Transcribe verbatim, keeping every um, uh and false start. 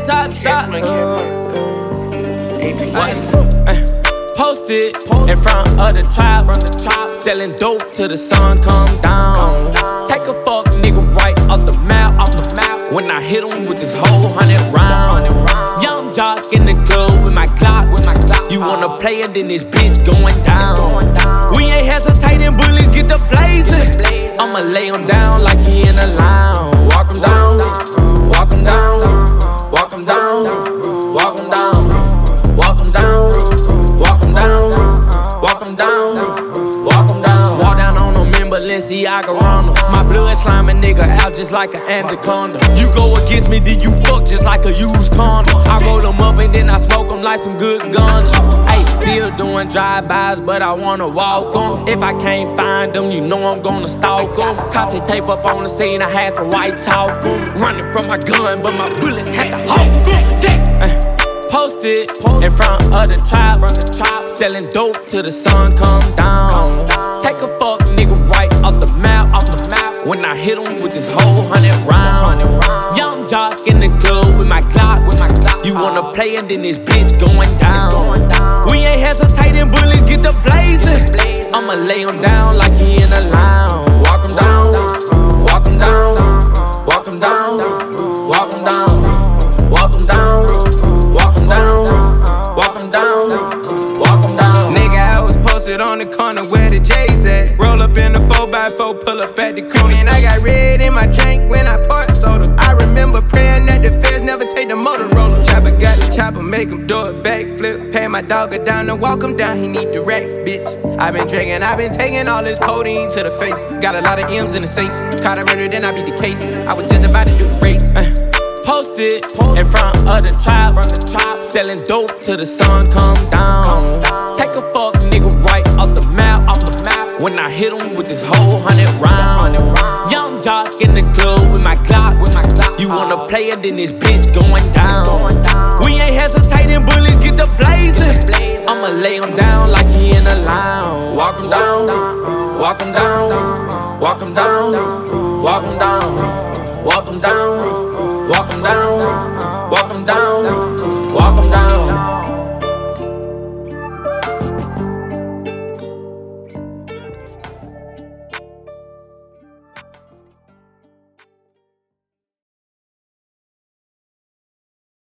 head top shot. Posted in front of the tribe, selling dope till the sun come down. Take a fuck nigga right off the map, off the map. When I hit him with this whole hundred round. Young jock in the club with my Glock, with my Glock. You wanna play it, then this bitch going down. We ain't hesitating, bullies get the blazing. I'ma lay him down like he in a lounge. Walk him down, walk him down, walk him down, walk him down, walk him down. Walk him down, walk him down, walk him down. Walk down on them in Balenciaga Ronalds. My blood slime a nigga out just like an anaconda. You go against me, then you fuck just like a used condom. I roll them up and then I smoke them like some good guns. Ayy, still doing drive-bys, but I wanna walk them. If I can't find them, you know I'm gonna stalk them. Cause they tape up on the scene, I had to white talk them. Running from my gun, but my bullets had to hawk them. Posted in front of the tribe, selling dope till the sun come down. Take a fuck nigga right off the map, off the map. When I hit him with this whole hundred round. Young jock in the club with my Glock, with my Glock. You wanna play it, then this bitch going down. We ain't hesitating, bullies get the blazing. I'ma lay him down like he in a lounge. Walk him down, walk him down, walk him down, walk him down, walk him down. Walk him down, walk him down, walk him down. Nigga, I was posted on the corner where the J's at. Roll up in the four by four, pull up at the corner. And I got red in my drink when I poured soda. I remember praying that the feds never take the Motorola. Chopper got the chopper, make him do a backflip. Pay my dog a down and walk him down, he need the racks, bitch. I been drinking, I been taking all this codeine to the face. Got a lot of M's in the safe. Caught a murder, then I beat the case. I was just about to do the race. Posted in front of the tribe, selling dope till the sun come down. Take a fuck nigga right off the map, off the map. When I hit him with this whole hundred round. Young jock in the club with my Glock, with my Glock. You wanna play it, then this bitch going down. We ain't hesitating, bullies get the blazing. I'ma lay him down like he in a lounge. Walk him down, walk him down, walk him down, walk him down, walk him down. Walk him down, walk him down.